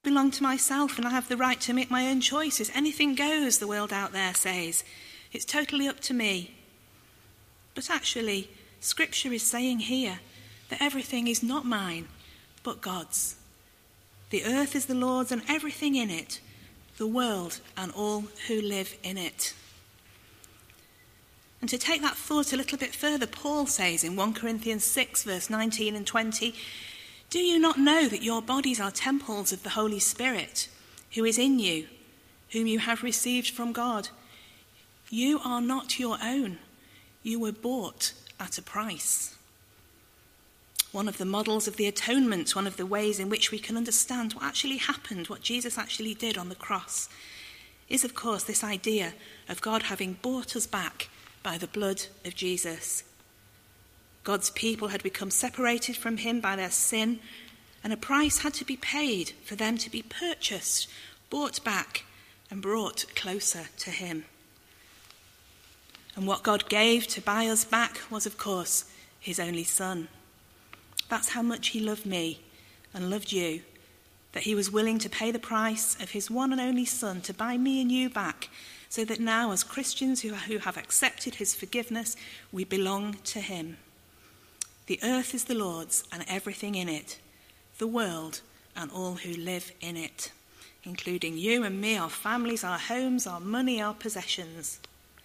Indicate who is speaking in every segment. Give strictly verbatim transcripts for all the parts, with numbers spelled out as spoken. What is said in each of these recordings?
Speaker 1: belong to myself and I have the right to make my own choices. Anything goes, the world out there says. It's totally up to me. But actually, Scripture is saying here that everything is not mine, but God's. The earth is the Lord's and everything in it, the world and all who live in it. And to take that thought a little bit further, Paul says in First Corinthians six, verse nineteen and twenty, "Do you not know that your bodies are temples of the Holy Spirit, who is in you, whom you have received from God? You are not your own. You were bought at a price." One of the models of the atonement, one of the ways in which we can understand what actually happened, what Jesus actually did on the cross, is of course this idea of God having bought us back by the blood of Jesus. God's people had become separated from him by their sin, and a price had to be paid for them to be purchased, bought back, and brought closer to him. And what God gave to buy us back was, of course, his only Son. That's how much he loved me and loved you, that he was willing to pay the price of his one and only Son to buy me and you back, so that now as Christians who have accepted his forgiveness, we belong to him. The earth is the Lord's and everything in it, the world and all who live in it, including you and me, our families, our homes, our money, our possessions.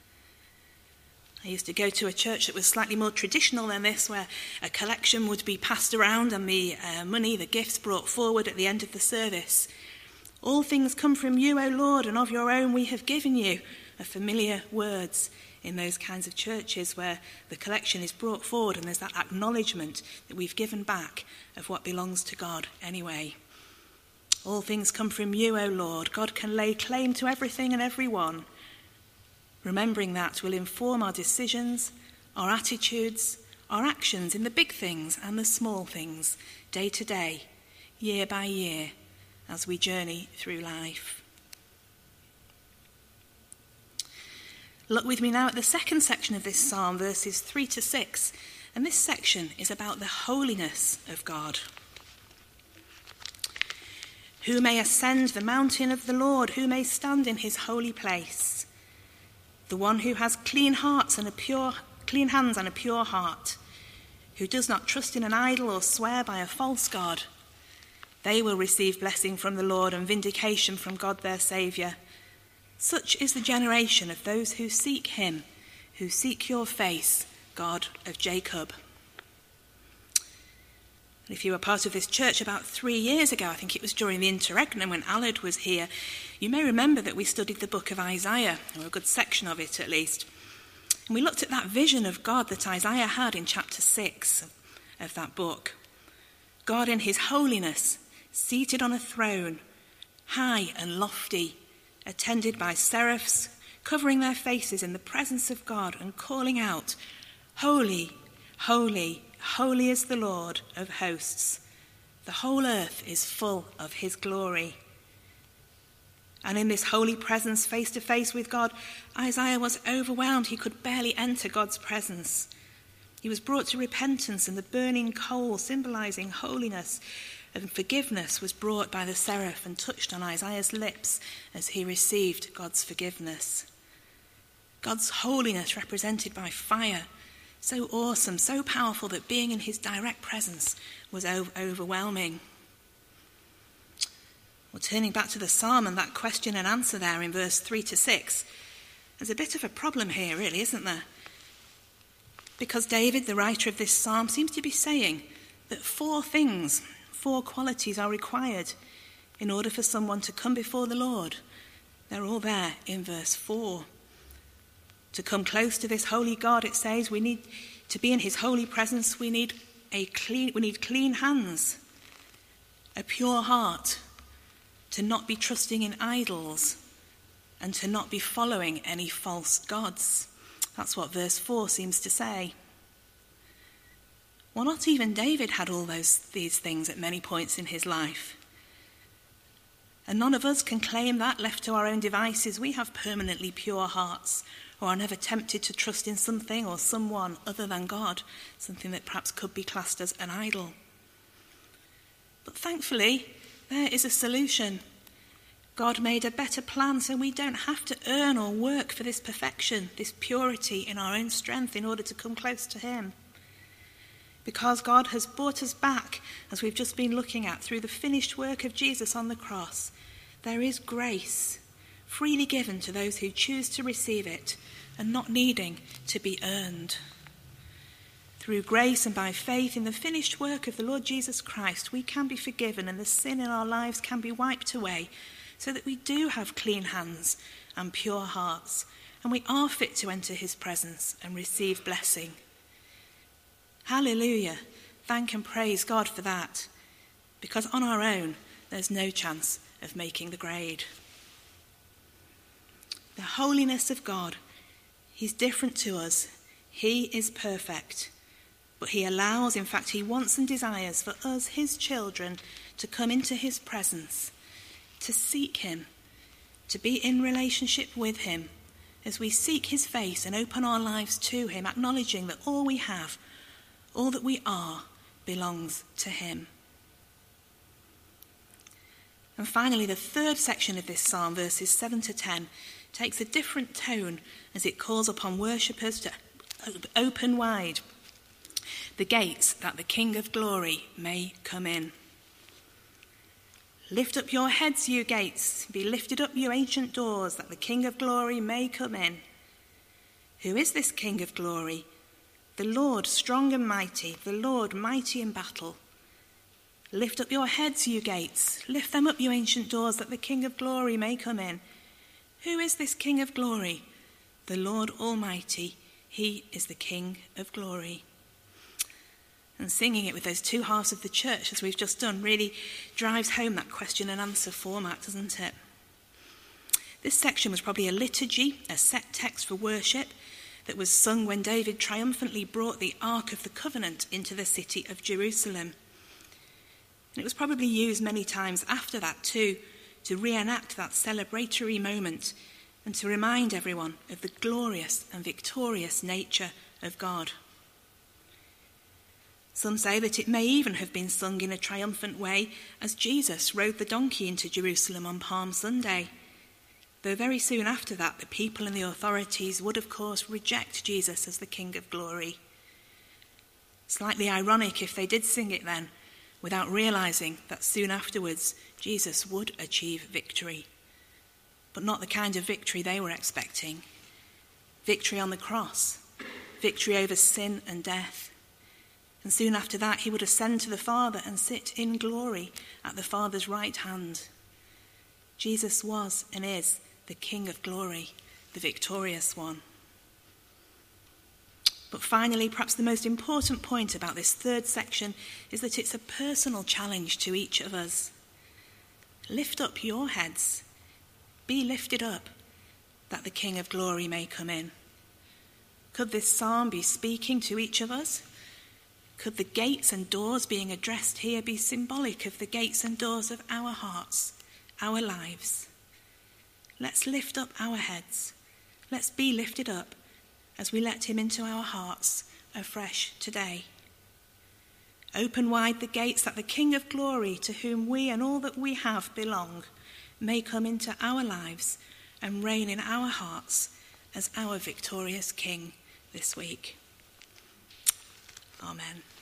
Speaker 1: I used to go to a church that was slightly more traditional than this, where a collection would be passed around and the uh, money, the gifts brought forward at the end of the service. "All things come from you, O Lord, and of your own we have given you," are familiar words in those kinds of churches where the collection is brought forward and there's that acknowledgement that we've given back of what belongs to God anyway. All things come from you, O Lord. God can lay claim to everything and everyone. Remembering that will inform our decisions, our attitudes, our actions in the big things and the small things, day to day, year by year, as we journey through life. Look with me now at the second section of this psalm, verses three to six, and this section is about the holiness of God. "Who may ascend the mountain of the Lord? Who may stand in his holy place? The one who has clean hearts and a pure, clean hands and a pure heart, who does not trust in an idol or swear by a false god. They will receive blessing from the Lord and vindication from God their Saviour. Such is the generation of those who seek him, who seek your face, God of Jacob." And if you were part of this church about three years ago, I think it was during the interregnum when Allard was here, you may remember that we studied the book of Isaiah, or a good section of it at least. And we looked at that vision of God that Isaiah had in chapter six of, of that book. God in his holiness, seated on a throne, high and lofty, attended by seraphs, covering their faces in the presence of God and calling out, "Holy, holy, holy is the Lord of hosts. The whole earth is full of his glory." And in this holy presence, face to face with God, Isaiah was overwhelmed. He could barely enter God's presence. He was brought to repentance, and the burning coal symbolizing holiness and forgiveness was brought by the seraph and touched on Isaiah's lips as he received God's forgiveness. God's holiness represented by fire, so awesome, so powerful that being in his direct presence was o- overwhelming. Well, turning back to the psalm and that question and answer there in verse three to six, there's a bit of a problem here, really, isn't there? Because David, the writer of this psalm, seems to be saying that four things, four qualities are required in order for someone to come before the Lord. They're all there in verse four. To come close to this holy God, it says, we need to be in his holy presence. We need a clean, we need clean hands, a pure heart, to not be trusting in idols, and to not be following any false gods. That's what verse four seems to say. Well, not even David had all those these things at many points in his life. And none of us can claim that left to our own devices. We have permanently pure hearts, or are never tempted to trust in something or someone other than God, something that perhaps could be classed as an idol. But thankfully, There is a solution. God made a better plan so we don't have to earn or work for this perfection, this purity in our own strength in order to come close to him. Because God has brought us back, as we've just been looking at, through the finished work of Jesus on the cross, there is grace freely given to those who choose to receive it and not needing to be earned. Through grace and by faith in the finished work of the Lord Jesus Christ, we can be forgiven and the sin in our lives can be wiped away so that we do have clean hands and pure hearts, and we are fit to enter his presence and receive blessing. Hallelujah. Thank and praise God for that, because on our own, there's no chance of making the grade. The holiness of God, he's different to us. He is perfect, but he allows, in fact, he wants and desires for us, his children, to come into his presence, to seek him, to be in relationship with him, as we seek his face and open our lives to him, acknowledging that all we have, all that we are, belongs to him. And finally, the third section of this psalm, verses seven to ten, takes a different tone as it calls upon worshippers to open wide the gates that the King of Glory may come in. Lift up your heads, you gates, be lifted up, you ancient doors, that the King of Glory may come in. Who is this King of Glory? The Lord strong and mighty, the Lord mighty in battle. Lift up your heads, you gates, lift them up, you ancient doors, that the King of Glory may come in. Who is this King of Glory? The Lord Almighty, he is the King of Glory. And singing it with those two halves of the church, as we've just done, really drives home that question and answer format, doesn't it? This section was probably a liturgy, a set text for worship that was sung when David triumphantly brought the Ark of the Covenant into the city of Jerusalem. And it was probably used many times after that too, to reenact that celebratory moment and to remind everyone of the glorious and victorious nature of God. Some say that it may even have been sung in a triumphant way as Jesus rode the donkey into Jerusalem on Palm Sunday. Though very soon after that, the people and the authorities would, of course, reject Jesus as the King of Glory. Slightly ironic if they did sing it then, without realizing that soon afterwards, Jesus would achieve victory. But not the kind of victory they were expecting. Victory on the cross, victory over sin and death. And soon after that, he would ascend to the Father and sit in glory at the Father's right hand. Jesus was and is the King of Glory, the victorious one. But finally, perhaps the most important point about this third section is that it's a personal challenge to each of us. Lift up your heads, be lifted up, that the King of Glory may come in. Could this psalm be speaking to each of us? Could the gates and doors being addressed here be symbolic of the gates and doors of our hearts, our lives? Let's lift up our heads. Let's be lifted up as we let him into our hearts afresh today. Open wide the gates that the King of Glory, to whom we and all that we have belong, may come into our lives and reign in our hearts as our victorious King this week. Amen.